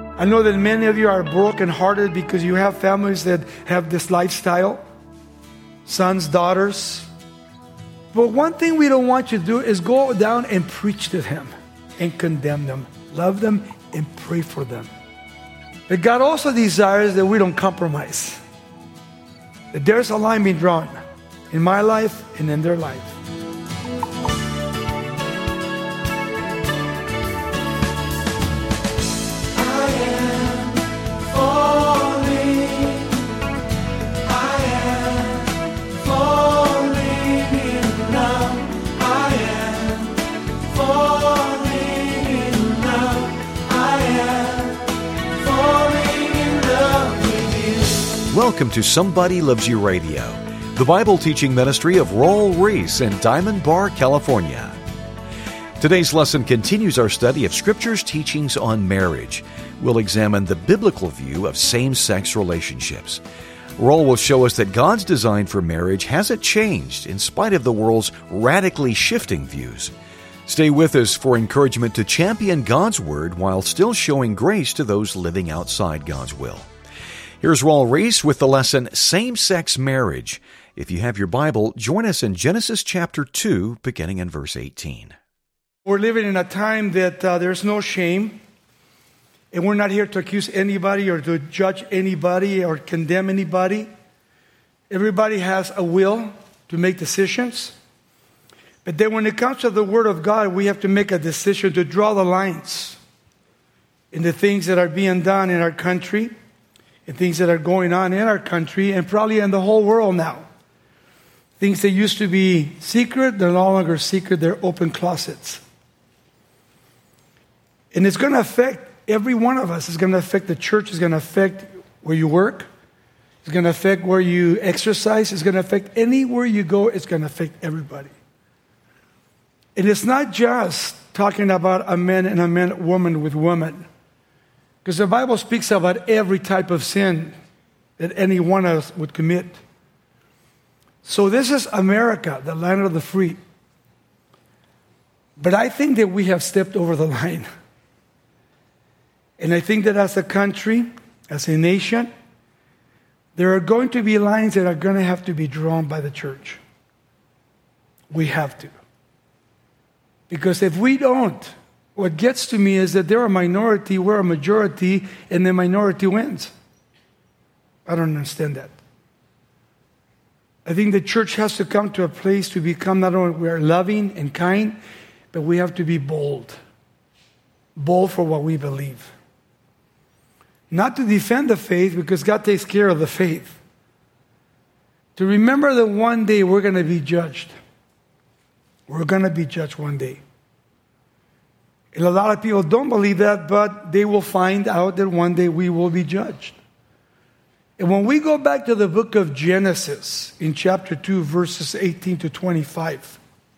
I know that many of you are brokenhearted because you have families that have this lifestyle, sons, daughters. But one thing we don't want you to do is go down and preach to them and condemn them. Love them and pray for them. But God also desires that we don't compromise. That there's a line being drawn in my life and in their life. Welcome to Somebody Loves You Radio, the Bible teaching ministry of Raul Ries in Diamond Bar, California. Today's lesson continues our study of Scripture's teachings on marriage. We'll examine the biblical view of same-sex relationships. Raul will show us that God's design for marriage hasn't changed in spite of the world's radically shifting views. Stay with us for encouragement to champion God's Word while still showing grace to those living outside God's will. Here's Raul Ries with the lesson, Same-Sex Marriage. If you have your Bible, join us in Genesis chapter 2, beginning in verse 18. We're living in a time that there's no shame, and we're not here to accuse anybody or to judge anybody or condemn anybody. Everybody has a will to make decisions. But then when it comes to the Word of God, we have to make a decision to draw the lines in the things that are being done in our country, and things that are going on in our country and probably in the whole world now. Things that used to be secret, they're no longer secret, they're open closets. And it's going to affect every one of us. It's going to affect the church. It's going to affect where you work. It's going to affect where you exercise. It's going to affect anywhere you go. It's going to affect everybody. And it's not just talking about a man and a man, woman with woman. Because the Bible speaks about every type of sin that any one of us would commit. So this is America, the land of the free. But I think that we have stepped over the line. And I think that as a country, as a nation, there are going to be lines that are going to have to be drawn by the church. We have to. Because if we don't, what gets to me is that they're a minority, we're a majority, and the minority wins. I don't understand that. I think the church has to come to a place to become not only we are loving and kind, but we have to be bold. Bold for what we believe. Not to defend the faith, because God takes care of the faith. To remember that one day we're going to be judged. We're going to be judged one day. And a lot of people don't believe that, but they will find out that one day we will be judged. And when we go back to the book of Genesis, in chapter 2, verses 18 to 25,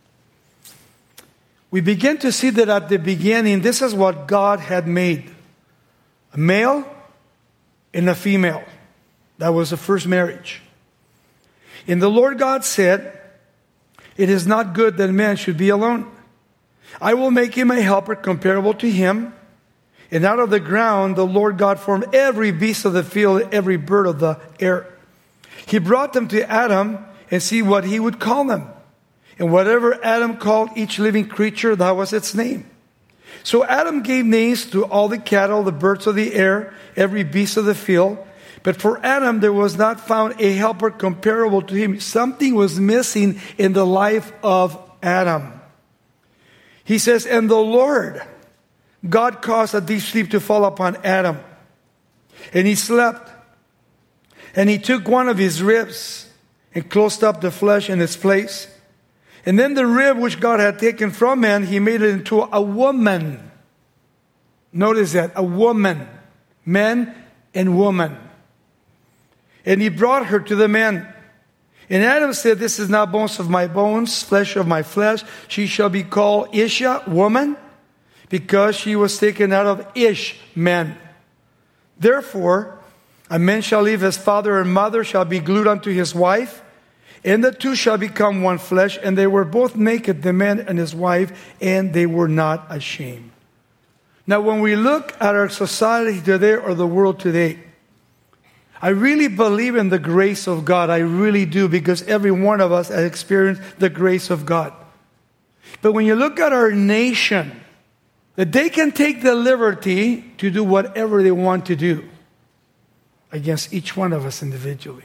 we begin to see that at the beginning, this is what God had made. A male and a female. That was the first marriage. And the Lord God said, "It is not good that man should be alone. I will make him a helper comparable to him." And out of the ground the Lord God formed every beast of the field, every bird of the air. He brought them to Adam and see what he would call them. And whatever Adam called each living creature, that was its name. So Adam gave names to all the cattle, the birds of the air, every beast of the field. But for Adam there was not found a helper comparable to him. Something was missing in the life of Adam. He says, "And the Lord God caused a deep sleep to fall upon Adam. And he slept. And he took one of his ribs and closed up the flesh in its place. And then the rib which God had taken from man, he made it into a woman." Notice that, a woman. Man and woman. And he brought her to the man. And Adam said, "This is now bones of my bones, flesh of my flesh. She shall be called Isha, woman, because she was taken out of Ish, man. Therefore, a man shall leave his father and mother, shall be glued unto his wife, and the two shall become one flesh. And they were both naked, the man and his wife, and they were not ashamed." Now, when we look at our society today or the world today, I really believe in the grace of God. I really do, because every one of us has experienced the grace of God. But when you look at our nation, that they can take the liberty to do whatever they want to do against each one of us individually.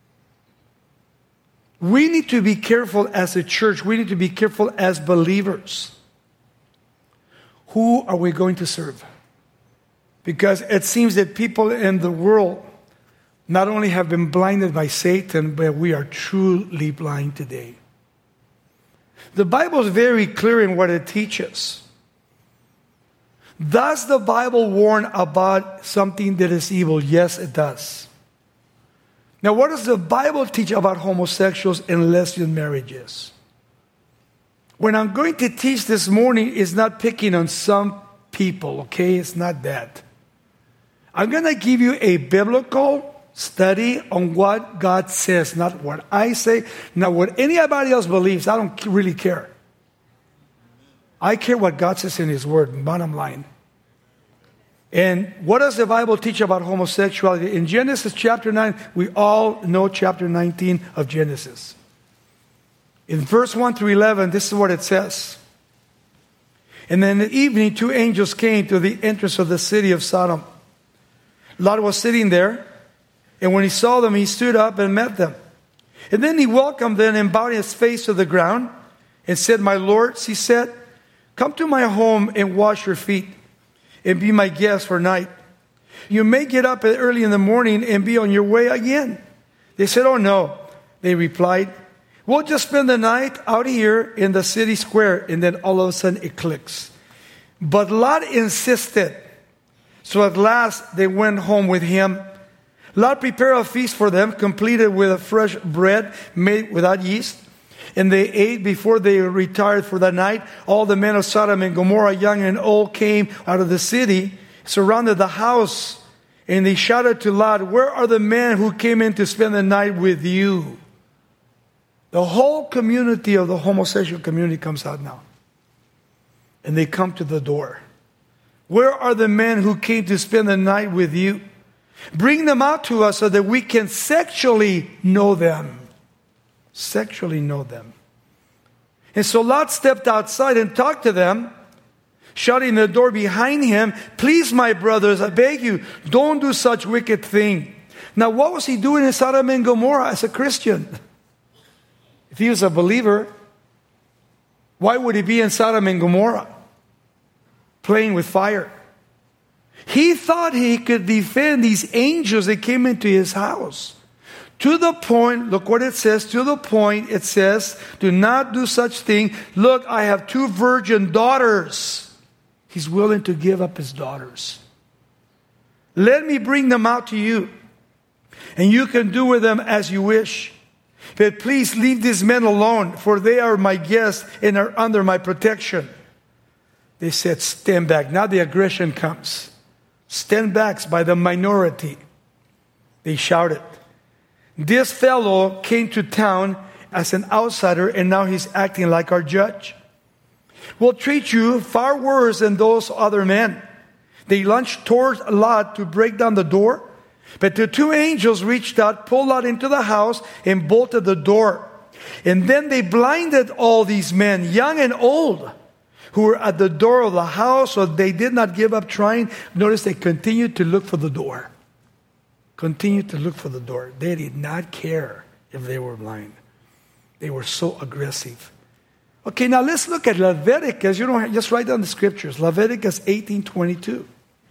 We need to be careful as a church. We need to be careful as believers. Who are we going to serve? Because it seems that people in the world not only have been blinded by Satan, but we are truly blind today. The Bible is very clear in what it teaches. Does the Bible warn about something that is evil? Yes, it does. Now, what does the Bible teach about homosexuals and lesbian marriages? What I'm going to teach this morning is not picking on some people, okay? It's not that. I'm going to give you a biblical study on what God says, not what I say, not what anybody else believes. I don't really care. I care what God says in His Word, bottom line. And what does the Bible teach about homosexuality? In Genesis chapter 9, we all know chapter 19 of Genesis. In verse 1 through 11, this is what it says. And then in the evening, 2 angels came to the entrance of the city of Sodom. Lot was sitting there, and when he saw them, he stood up and met them. And then he welcomed them and bowed his face to the ground and said, "My lords," he said, "come to my home and wash your feet and be my guest for night. You may get up early in the morning and be on your way again." They said, "Oh no," they replied. "We'll just spend the night out here in the city square." And then all of a sudden it clicks. But Lot insisted. So at last they went home with him. Lot prepared a feast for them, completed with a fresh bread made without yeast. And they ate before they retired for the night. All the men of Sodom and Gomorrah, young and old, came out of the city, surrounded the house, and they shouted to Lot, "Where are the men who came in to spend the night with you?" The whole community of the homosexual community comes out now. And they come to the door. "Where are the men who came to spend the night with you? Bring them out to us so that we can sexually know them." Sexually know them. And so Lot stepped outside and talked to them, shutting the door behind him. "Please, my brothers, I beg you, don't do such wicked thing." Now, what was he doing in Sodom and Gomorrah as a Christian? If he was a believer, why would he be in Sodom and Gomorrah? Playing with fire. He thought he could defend these angels that came into his house. To the point, look what it says, to the point it says, "Do not do such thing. Look, I have 2 virgin daughters." He's willing to give up his daughters. "Let me bring them out to you, and you can do with them as you wish. But please leave these men alone, for they are my guests and are under my protection." They said, "Stand back." Now the aggression comes. Stand back by the minority. They shouted. "This fellow came to town as an outsider, and now he's acting like our judge. We'll treat you far worse than those other men." They lunged towards Lot to break down the door, but the 2 angels reached out, pulled Lot into the house, and bolted the door. And then they blinded all these men, young and old, who were at the door of the house, so they did not give up trying. Notice they continued to look for the door. Continued to look for the door. They did not care if they were blind. They were so aggressive. Okay, now let's look at Leviticus. You don't just write down the scriptures. Leviticus 18:22.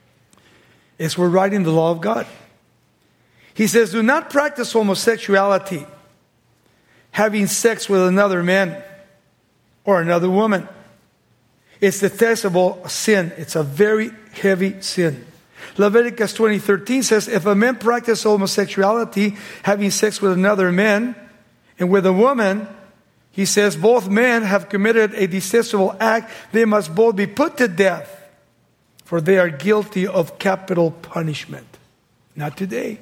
As we're writing the law of God. He says, "Do not practice homosexuality, having sex with another man or another woman. It's detestable sin. It's a very heavy sin." Leviticus 20:13 says, "If a man practices homosexuality, having sex with another man and with a woman," he says, "both men have committed a detestable act. They must both be put to death, for they are guilty of capital punishment." Not today.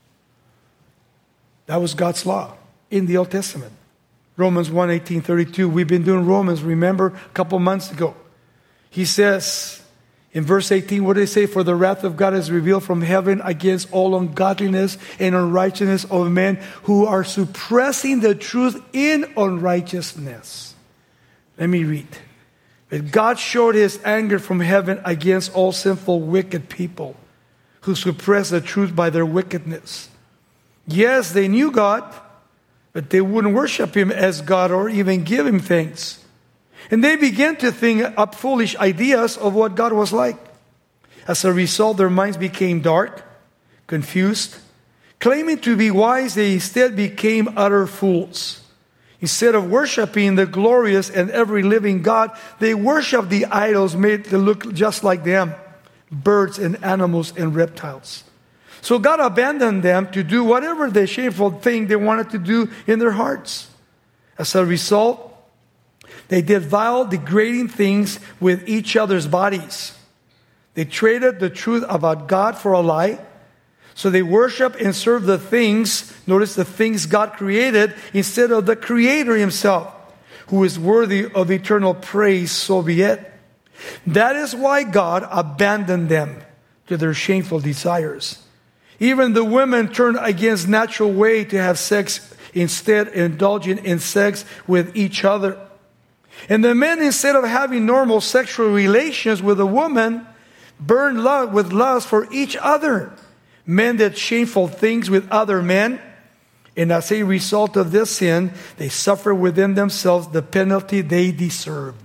That was God's law in the Old Testament. Romans 1:18-32. We've been doing Romans, remember, a couple months ago. He says In verse 18, what did it say? For the wrath of God is revealed from heaven against all ungodliness and unrighteousness of men who are suppressing the truth in unrighteousness. Let me read. But God showed his anger from heaven against all sinful, wicked people who suppress the truth by their wickedness. Yes, they knew God, but they wouldn't worship him as God or even give him thanks. And they began to think up foolish ideas of what God was like. As a result, their minds became dark, confused. Claiming to be wise, they instead became utter fools. Instead of worshiping the glorious and ever living God, they worshiped the idols made to look just like them, birds and animals and reptiles. So God abandoned them to do whatever the shameful thing they wanted to do in their hearts. As a result, they did vile, degrading things with each other's bodies. They traded the truth about God for a lie. So they worship and serve the things, notice the things God created, instead of the Creator himself, who is worthy of eternal praise, so be it. That is why God abandoned them to their shameful desires. Even the women turned against natural way to have sex, instead indulging in sex with each other. And the men, instead of having normal sexual relations with a woman, burned with lust for each other. Men did shameful things with other men, and as a result of this sin, they suffer within themselves the penalty they deserved.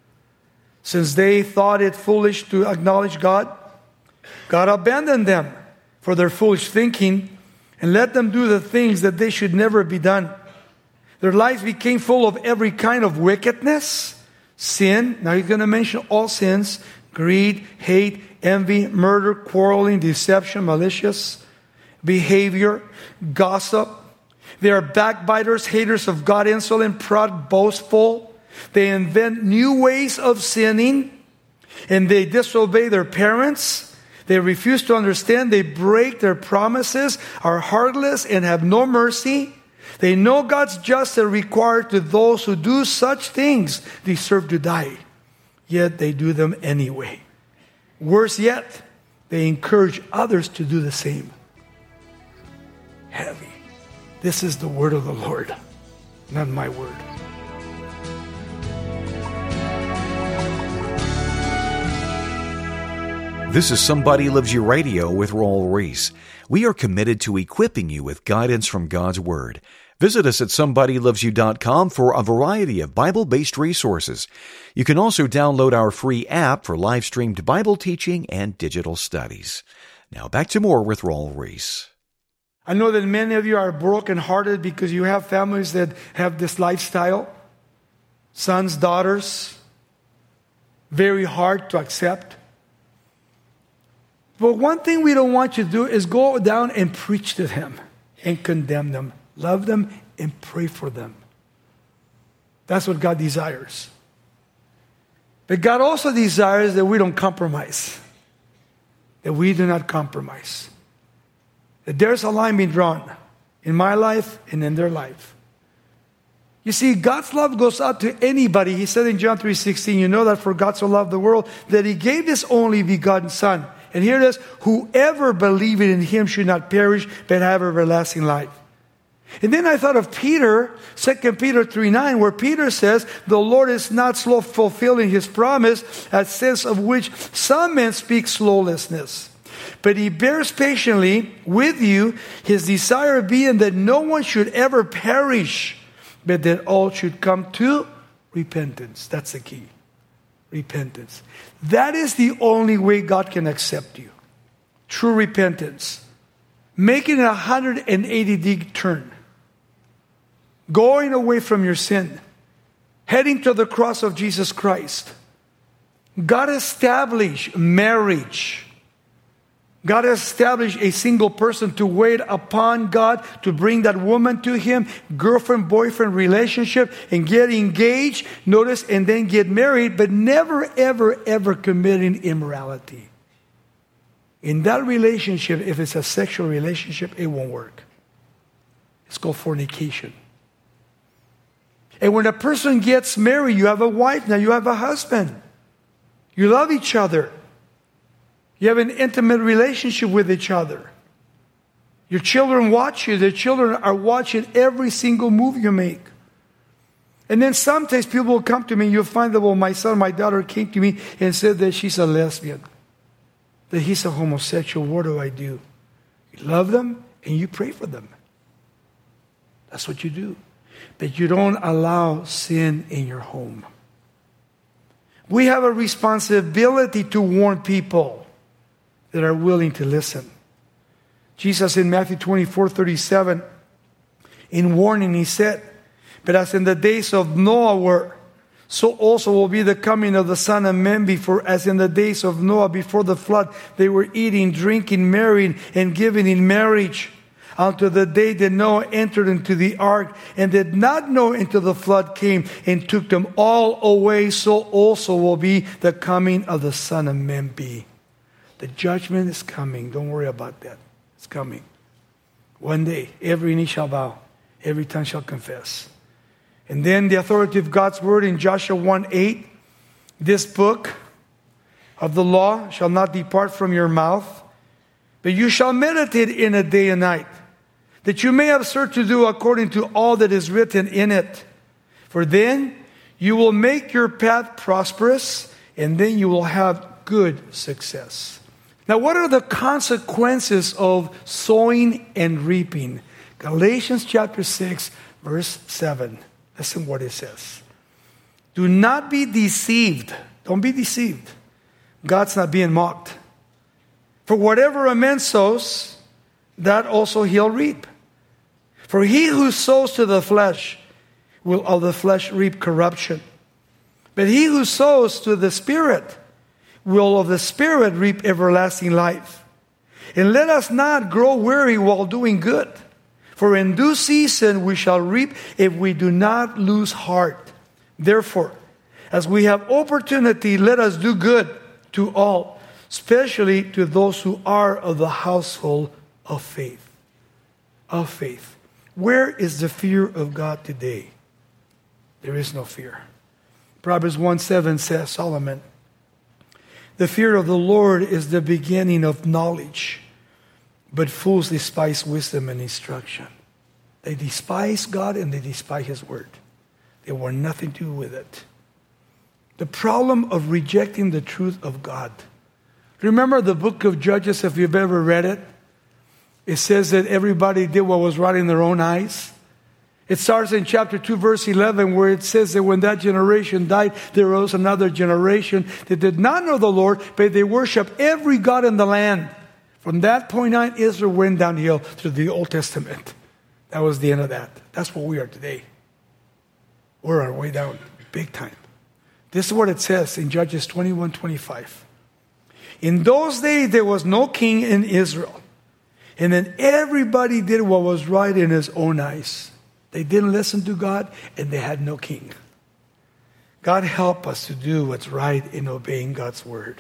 Since they thought it foolish to acknowledge God, God abandoned them for their foolish thinking and let them do the things that they should never be done. Their lives became full of every kind of wickedness, sin. Now he's going to mention all sins: greed, hate, envy, murder, quarreling, deception, malicious behavior, gossip. They are backbiters, haters of God, insolent, proud, boastful. They invent new ways of sinning, and they disobey their parents. They refuse to understand. They break their promises, are heartless, and have no mercy. They know God's justice required to those who do such things deserve to die, yet they do them anyway. Worse yet, they encourage others to do the same. Heavy. This is the word of the Lord, not my word. This is Somebody Loves You Radio with Raul Ries. We are committed to equipping you with guidance from God's Word. Visit us at somebodylovesyou.com for a variety of Bible-based resources. You can also download our free app for live-streamed Bible teaching and digital studies. Now back to more with Raul Ries. I know that many of you are brokenhearted because you have families that have this lifestyle. Sons, daughters, very hard to accept. But one thing we don't want you to do is go down and preach to them and condemn them. Love them and pray for them. That's what God desires. But God also desires that we don't compromise. That we do not compromise. That there's a line being drawn in my life and in their life. You see, God's love goes out to anybody. He said in John 3:16, you know that for God so loved the world that He gave His only begotten Son. And here it is, whoever believeth in Him should not perish but have everlasting life. And then I thought of Peter, 2 Peter 3:9, where Peter says, the Lord is not slow fulfilling His promise, as sense of which some men speak slowlessness. But He bears patiently with you, His desire being that no one should ever perish, but that all should come to repentance. That's the key. Repentance. That is the only way God can accept you. True repentance. Making a 180-degree turn. Going away from your sin. Heading to the cross of Jesus Christ. God established marriage. God established a single person to wait upon God, to bring that woman to Him, girlfriend-boyfriend relationship, and get engaged, notice, and then get married, but never, ever, ever committing immorality. In that relationship, if it's a sexual relationship, it won't work. It's called fornication. And when a person gets married, you have a wife, now you have a husband. You love each other. You have an intimate relationship with each other. Your children watch you. Their children are watching every single move you make. And then sometimes people will come to me, and you'll find that, well, my son, my daughter came to me and said that she's a lesbian, that he's a homosexual. What do I do? You love them and you pray for them. That's what you do. But you don't allow sin in your home. We have a responsibility to warn people that are willing to listen. Jesus in Matthew 24:37, in warning, he said, "But as in the days of Noah were, so also will be the coming of the Son of Man. Before, as in the days of Noah before the flood, they were eating, drinking, marrying, and giving in marriage, until the day that Noah entered into the ark, and did not know until the flood came and took them all away. So also will be the coming of the Son of Man be." The judgment is coming. Don't worry about that. It's coming. One day, every knee shall bow, every tongue shall confess. And then the authority of God's word in Joshua 1:8, "This book of the law shall not depart from your mouth, but you shall meditate in it day and night, that you may observe to do according to all that is written in it. For then you will make your path prosperous, and then you will have good success." Now, what are the consequences of sowing and reaping? Galatians chapter 6, verse 7. Listen what it says. "Do not be deceived." Don't be deceived. God's not being mocked. "For whatever a man sows, that also he'll reap. For he who sows to the flesh will of the flesh reap corruption. But he who sows to the Spirit will of the Spirit reap everlasting life. And let us not grow weary while doing good. For in due season we shall reap if we do not lose heart. Therefore, as we have opportunity, let us do good to all, especially to those who are of the household of faith." Of faith. Where is the fear of God today? There is no fear. Proverbs 1:7 says, Solomon, "The fear of the Lord is the beginning of knowledge, but fools despise wisdom and instruction." They despise God and they despise His word. They want nothing to do with it. The problem of rejecting the truth of God. Remember the book of Judges, if you've ever read it? It says that everybody did what was right in their own eyes. It starts in chapter 2, verse 11, where it says that when that generation died, there rose another generation that did not know the Lord, but they worshiped every god in the land. From that point on, Israel went downhill through the Old Testament. That was the end of that. That's what we are today. We're on our way down, big time. This is what it says in Judges 21:25. "In those days there was no king in Israel, and then everybody did what was right in his own eyes." They didn't listen to God, and they had no king. God help us to do what's right in obeying God's word.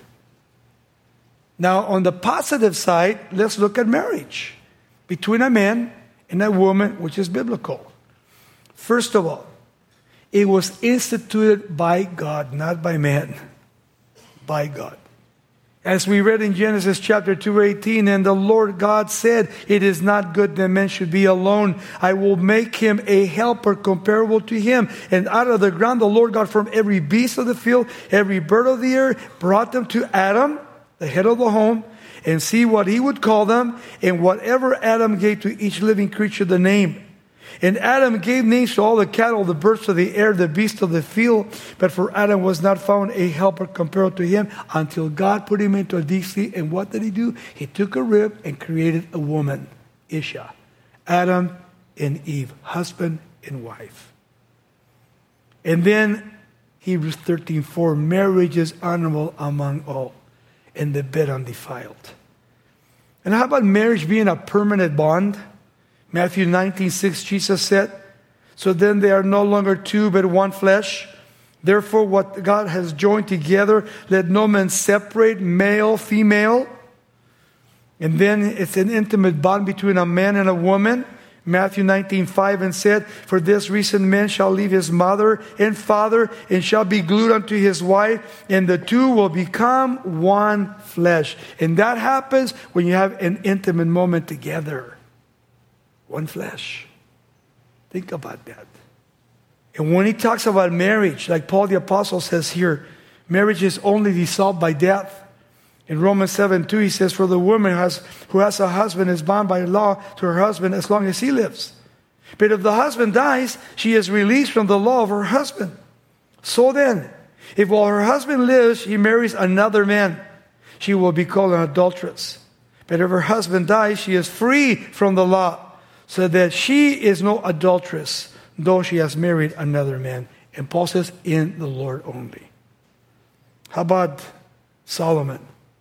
Now, on the positive side, let's look at marriage between a man and a woman, which is biblical. First of all, it was instituted by God, not by man. By God. As we read in Genesis chapter 2:18, "And the Lord God said, it is not good that man should be alone. I will make him a helper comparable to him. And out of the ground the Lord God formed every beast of the field, every bird of the air, brought them to Adam, the head of the home, and see what he would call them. And whatever Adam gave to each living creature the name. And Adam gave names to all the cattle, the birds of the air, the beasts of the field. But for Adam was not found a helper comparable to him until God put him into a deep sleep." And what did he do? He took a rib and created a woman, Isha. Adam and Eve, husband and wife. And then Hebrews 13:4, "Marriage is honorable among all, and the bed undefiled." And how about marriage being a permanent bond? Matthew 19:6, Jesus said, "So then they are no longer two, but one flesh. Therefore, what God has joined together, let no man separate," male, female. And then it's an intimate bond between a man and a woman. Matthew 19:5, and said, "For this reason man shall leave his mother and father, and shall be glued unto his wife, and the two will become one flesh." And that happens when you have an intimate moment together. One flesh. Think about that. And when he talks about marriage, like Paul the Apostle says here, marriage is only dissolved by death. In Romans 7:2, he says, "For the woman who has a husband is bound by law to her husband as long as he lives. But if the husband dies, she is released from the law of her husband. So then, if while her husband lives, she marries another man, she will be called an adulteress. But if her husband dies, she is free from the law, so that she is no adulteress, though she has married another man." And Paul says, "In the Lord only." How about Solomon?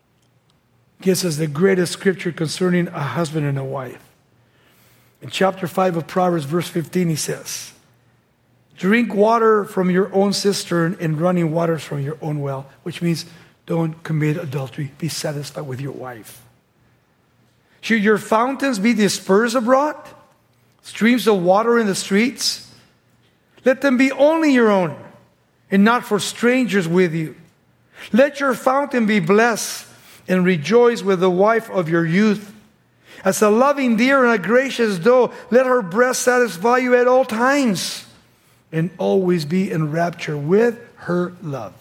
Gives us the greatest scripture concerning a husband and a wife. In chapter 5 of Proverbs, verse 15, he says, "Drink water from your own cistern and running waters from your own well," which means don't commit adultery. Be satisfied with your wife. "Should your fountains be dispersed abroad, streams of water in the streets? Let them be only your own, and not for strangers with you. Let your fountain be blessed, and rejoice with the wife of your youth. As a loving deer and a gracious doe, let her breast satisfy you at all times, and always be in rapture with her love."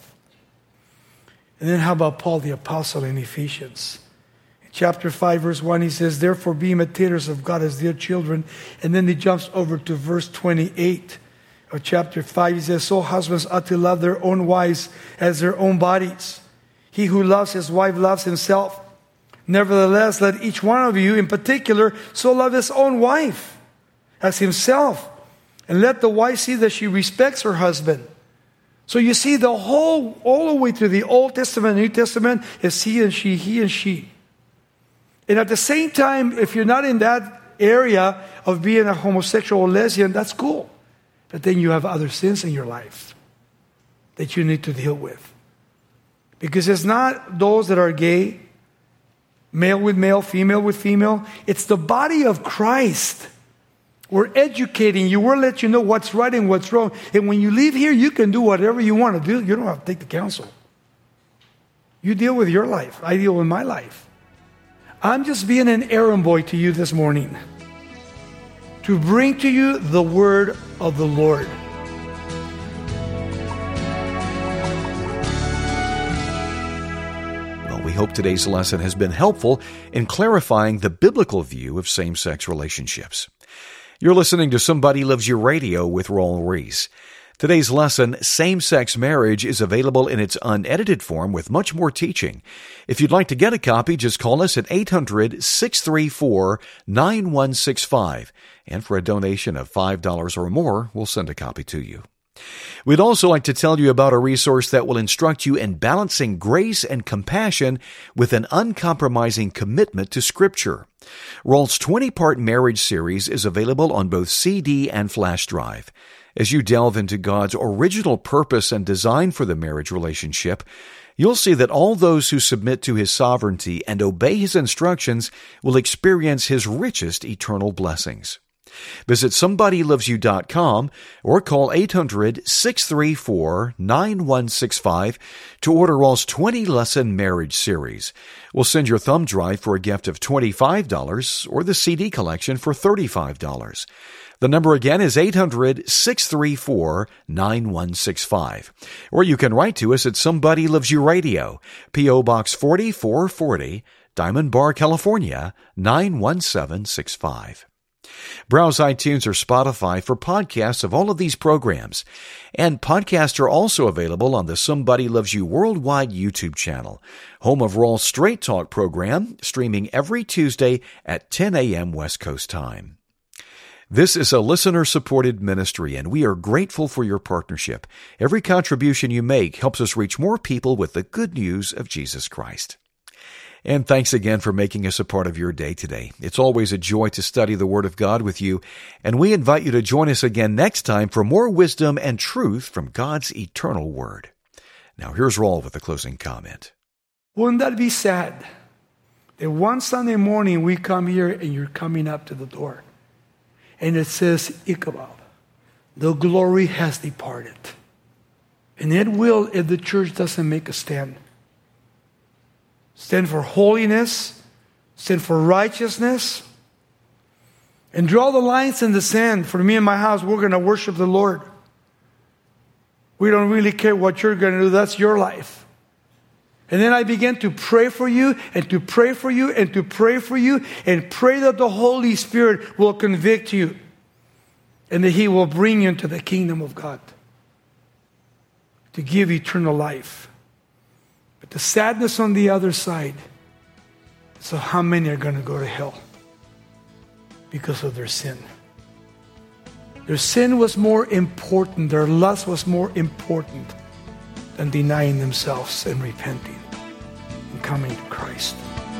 And then how about Paul the Apostle in Ephesians? In chapter 5, verse 1, he says, "Therefore be imitators of God as dear children." And then he jumps over to verse 28 of chapter 5. He says, "So husbands ought to love their own wives as their own bodies. He who loves his wife loves himself. Nevertheless, let each one of you in particular so love his own wife as himself. And let the wife see that she respects her husband." So you see all the way through the Old Testament and New Testament is he and she, he and she. And at the same time, if you're not in that area of being a homosexual or lesbian, that's cool. But then you have other sins in your life that you need to deal with. Because it's not those that are gay, male with male, female with female. It's the body of Christ. We're educating you. We're letting you know what's right and what's wrong. And when you leave here, you can do whatever you want to do. You don't have to take the counsel. You deal with your life. I deal with my life. I'm just being an errand boy to you this morning to bring to you the word of the Lord. We hope today's lesson has been helpful in clarifying the biblical view of same-sex relationships. You're listening to Somebody Loves You Radio with Raul Ries. Today's lesson, Same-Sex Marriage, is available in its unedited form with much more teaching. If you'd like to get a copy, just call us at 800-634-9165. And for a donation of $5 or more, we'll send a copy to you. We'd also like to tell you about a resource that will instruct you in balancing grace and compassion with an uncompromising commitment to Scripture. Raul's 20-part marriage series is available on both CD and flash drive. As you delve into God's original purpose and design for the marriage relationship, you'll see that all those who submit to His sovereignty and obey His instructions will experience His richest eternal blessings. Visit somebodylovesyou.com or call 800-634-9165 to order Raul's 20-lesson marriage series. We'll send your thumb drive for a gift of $25 or the CD collection for $35. The number again is 800-634-9165. Or you can write to us at Somebody Loves You Radio, P.O. Box 4440, Diamond Bar, California, 91765. Browse iTunes or Spotify for podcasts of all of these programs. And podcasts are also available on the Somebody Loves You Worldwide YouTube channel, home of Raul's Straight Talk program, streaming every Tuesday at 10 a.m. West Coast time. This is a listener-supported ministry, and we are grateful for your partnership. Every contribution you make helps us reach more people with the good news of Jesus Christ. And thanks again for making us a part of your day today. It's always a joy to study the Word of God with you, and we invite you to join us again next time for more wisdom and truth from God's eternal Word. Now here's Raul with a closing comment. Wouldn't that be sad that one Sunday morning we come here and you're coming up to the door, And it says, Ichabod, the glory has departed. And it will if the church doesn't make a stand. Stand for holiness, stand for righteousness, and draw the lines in the sand. For me and my house, we're going to worship the Lord. We don't really care what you're going to do. That's your life. And then I began to pray for you and to pray for you and to pray for you and pray that the Holy Spirit will convict you and that He will bring you into the kingdom of God to give eternal life. But the sadness on the other side, so how many are going to go to hell because of their sin? Their sin was more important, their lust was more important than denying themselves and repenting and coming to Christ.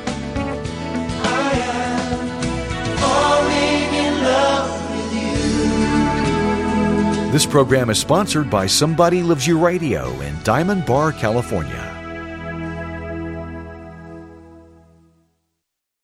I am falling in love with you. This program is sponsored by Somebody Loves You Radio in Diamond Bar, California.